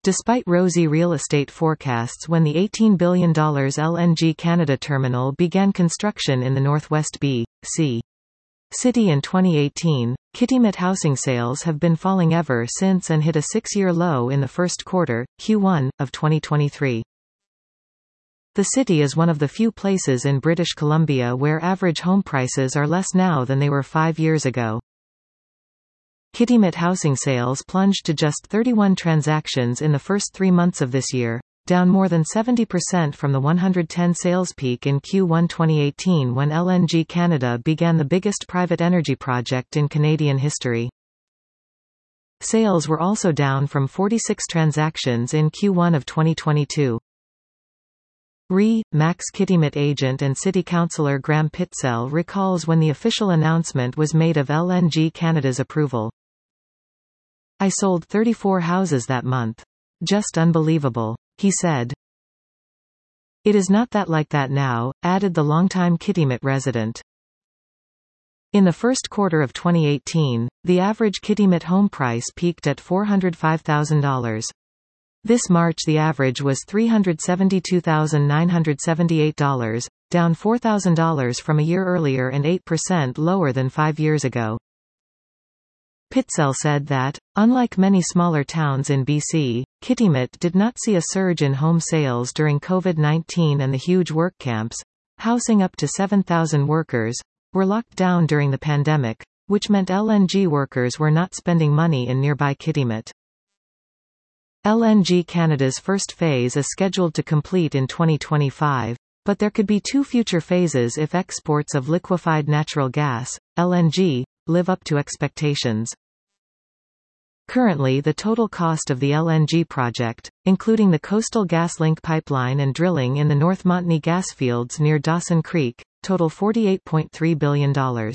despite rosy real estate forecasts when the $18 billion LNG Canada terminal began construction in the Northwest B.C. city in 2018. Kitimat housing sales have been falling ever since and hit a 6-year low in the first quarter, Q1, of 2023. The city is one of the few places in British Columbia where average home prices are less now than they were 5 years ago. Kitimat housing sales plunged to just 31 transactions in the first 3 months of this year, down more than 70% from the 110 sales peak in Q1 2018 when LNG Canada began the biggest private energy project in Canadian history. Sales were also down from 46 transactions in Q1 of 2022. Max Kitimat agent and City Councillor Graham Pitzel recalls when the official announcement was made of LNG Canada's approval. "I sold 34 houses that month. Just unbelievable," he said. "It is not that like that now," added the longtime Kitimat resident. In the first quarter of 2018, the average Kitimat home price peaked at $405,000. This March the average was $372,978, down $4,000 from a year earlier and 8% lower than 5 years ago. Pitzel said that, unlike many smaller towns in BC, Kitimat did not see a surge in home sales during COVID-19 and the huge work camps, housing up to 7,000 workers, were locked down during the pandemic, which meant LNG workers were not spending money in nearby Kitimat. LNG Canada's first phase is scheduled to complete in 2025, but there could be 2 future phases if exports of liquefied natural gas, LNG, live up to expectations. Currently the total cost of the LNG project, including the Coastal GasLink pipeline and drilling in the North Montney gas fields near Dawson Creek, total $48.3 billion.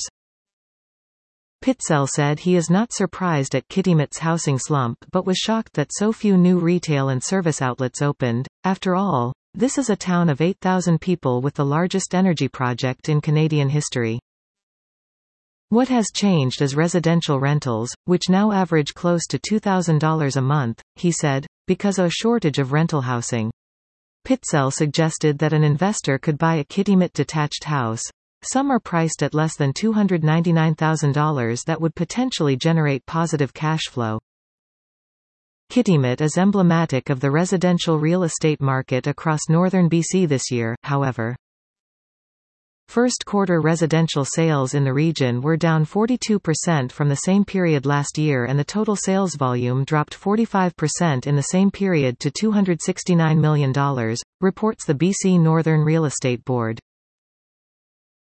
Pitzel said he is not surprised at Kitimat's housing slump but was shocked that so few new retail and service outlets opened. After all, this is a town of 8,000 people with the largest energy project in Canadian history. "What has changed is residential rentals, which now average close to $2,000 a month," he said, because of a shortage of rental housing. Pitzel suggested that an investor could buy a Kitimat detached house. Some are priced at less than $299,000 that would potentially generate positive cash flow. Kitimat is emblematic of the residential real estate market across northern BC this year, however. First quarter residential sales in the region were down 42% from the same period last year and the total sales volume dropped 45% in the same period to $269 million, reports the BC Northern Real Estate Board.